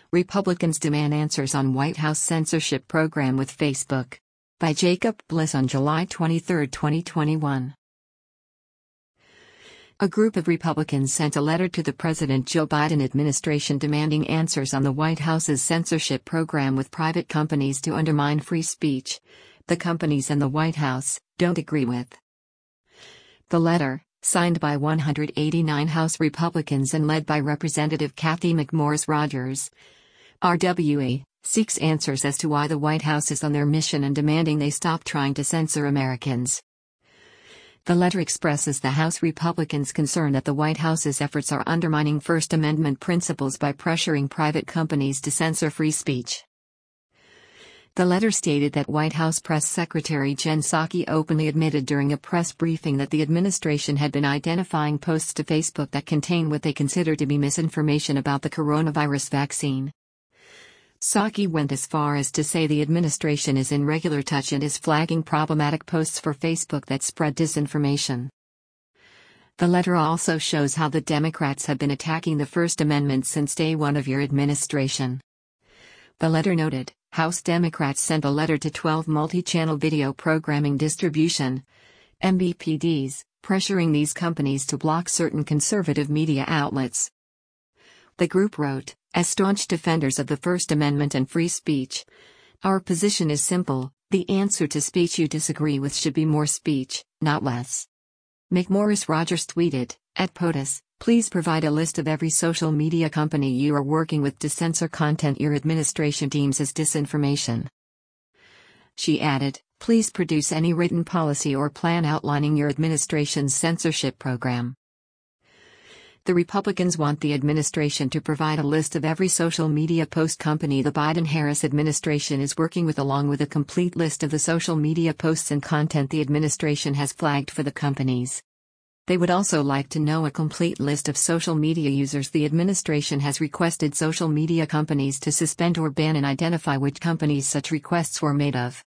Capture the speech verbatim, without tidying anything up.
Republicans demand answers on White House censorship program with Facebook. By Jacob Bliss on July twenty-third, twenty twenty-one. A group of Republicans sent a letter to the President Joe Biden administration demanding answers on the White House's censorship program with private companies to undermine free speech. The companies and the White House don't agree with. The letter, signed by one hundred eighty-nine House Republicans and led by Representative Cathy McMorris Rodgers, R W A, seeks answers as to why the White House is on their mission and demanding they stop trying to censor Americans. The letter expresses the House Republicans' concern that the White House's efforts are undermining First Amendment principles by pressuring private companies to censor free speech. The letter stated that White House Press Secretary Jen Psaki openly admitted during a press briefing that the administration had been identifying posts to Facebook that contain what they consider to be misinformation about the coronavirus vaccine. Psaki went as far as to say the administration is in regular touch and is flagging problematic posts for Facebook that spread disinformation. The letter also shows how the Democrats have been attacking the First Amendment since day one of your administration. The letter noted, House Democrats sent a letter to twelve multi-channel video programming distribution M V P Ds, pressuring these companies to block certain conservative media outlets. The group wrote, as staunch defenders of the First Amendment and free speech, our position is simple: the answer to speech you disagree with should be more speech, not less. McMorris Rodgers tweeted, at POTUS, please provide a list of every social media company you are working with to censor content your administration deems as disinformation. She added, please produce any written policy or plan outlining your administration's censorship program. The Republicans want the administration to provide a list of every social media post company the Biden-Harris administration is working with, along with a complete list of the social media posts and content the administration has flagged for the companies. They would also like to know a complete list of social media users the administration has requested social media companies to suspend or ban and identify which companies such requests were made of.